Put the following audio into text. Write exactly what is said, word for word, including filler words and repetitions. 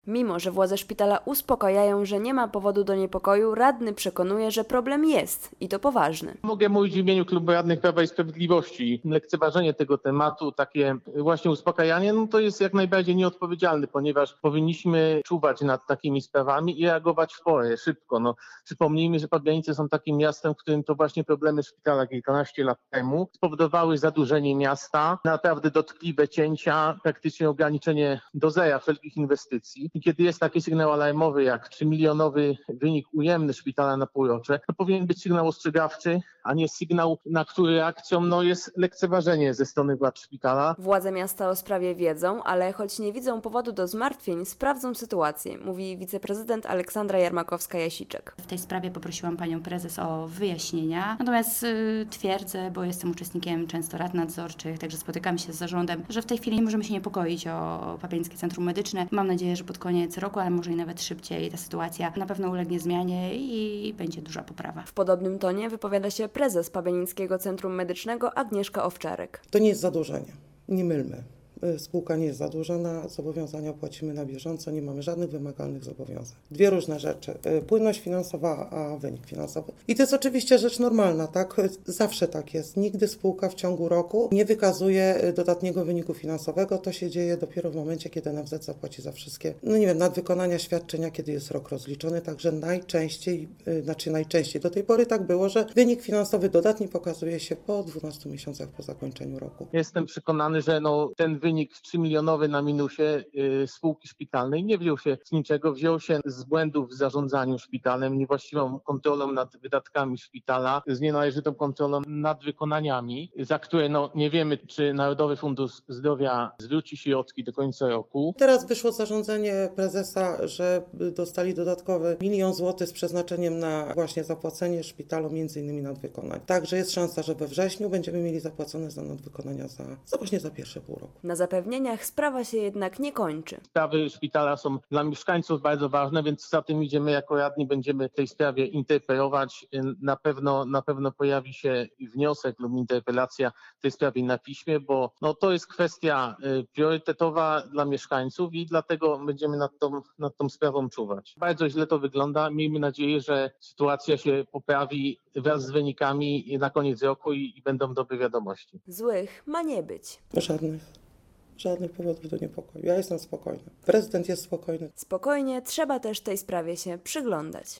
Mimo że władze szpitala uspokajają, że nie ma powodu do niepokoju, radny przekonuje, że problem jest i to poważny. Mogę mówić w imieniu Klubu Radnych Prawa i Sprawiedliwości. Lekceważenie tego tematu, takie właśnie uspokajanie, no to jest jak najbardziej nieodpowiedzialne, ponieważ powinniśmy czuwać nad takimi sprawami i reagować w porę, szybko. No, przypomnijmy, że Pabianice są takim miastem, w którym to właśnie problemy szpitala kilkanaście lat temu spowodowały zadłużenie miasta, naprawdę dotkliwe cięcia, praktycznie ograniczenie do zera wszelkich inwestycji. I kiedy jest taki sygnał alarmowy jak trzymilionowy wynik ujemny szpitala na półrocze, to powinien być sygnał ostrzegawczy, a nie sygnał, na który reakcją no, jest lekceważenie ze strony władz szpitala. Władze miasta o sprawie wiedzą, ale choć nie widzą powodu do zmartwień, sprawdzą sytuację, mówi wiceprezydent Aleksandra Jarmakowska-Jasiczek. W tej sprawie poprosiłam panią prezes o wyjaśnienia, natomiast y, twierdzę, bo jestem uczestnikiem często rad nadzorczych, także spotykam się z zarządem, że w tej chwili nie możemy się niepokoić o Pabiańskie Centrum Medyczne. Mam nadzieję, że pod koniec roku, ale może i nawet szybciej, ta sytuacja na pewno ulegnie zmianie i będzie duża poprawa. W podobnym tonie wypowiada się prezes Pabianickiego Centrum Medycznego Agnieszka Owczarek. To nie jest zadłużenie, nie mylmy. Spółka nie jest zadłużona, zobowiązania płacimy na bieżąco, nie mamy żadnych wymagalnych zobowiązań. Dwie różne rzeczy, płynność finansowa, a wynik finansowy. I to jest oczywiście rzecz normalna, tak? Zawsze tak jest. Nigdy spółka w ciągu roku nie wykazuje dodatniego wyniku finansowego. To się dzieje dopiero w momencie, kiedy N F Z zapłaci za wszystkie, no nie wiem, nadwykonania świadczenia, kiedy jest rok rozliczony. Także najczęściej, znaczy najczęściej do tej pory tak było, że wynik finansowy dodatni pokazuje się po dwunastu miesiącach po zakończeniu roku. Jestem przekonany, że no, ten wynik Wynik trzymilionowy na minusie y, spółki szpitalnej nie wziął się z niczego, wziął się z błędów w zarządzaniu szpitalem, niewłaściwą kontrolą nad wydatkami szpitala, z nienależytą kontrolą nad wykonaniami, za które no, nie wiemy, czy Narodowy Fundusz Zdrowia zwróci środki do końca roku. Teraz wyszło zarządzenie prezesa, że dostali dodatkowy milion złotych z przeznaczeniem na właśnie zapłacenie szpitalu między innymi nadwykonań. Także jest szansa, że we wrześniu będziemy mieli zapłacone za nadwykonania za, za właśnie za pierwsze pół roku. Na zapewnieniach sprawa się jednak nie kończy. Sprawy szpitala są dla mieszkańców bardzo ważne, więc za tym idziemy jako radni, będziemy w tej sprawie interpelować. Na pewno, na pewno pojawi się wniosek lub interpelacja w tej sprawie na piśmie, bo no, to jest kwestia priorytetowa dla mieszkańców i dlatego będziemy nad tą, nad tą sprawą czuwać. Bardzo źle to wygląda. Miejmy nadzieję, że sytuacja się poprawi wraz z wynikami na koniec roku i, i będą dobre wiadomości. Złych ma nie być. Żadnych. Żadnych powodów do niepokoju. Ja jestem spokojny. Prezydent jest spokojny. Spokojnie trzeba też tej sprawie się przyglądać.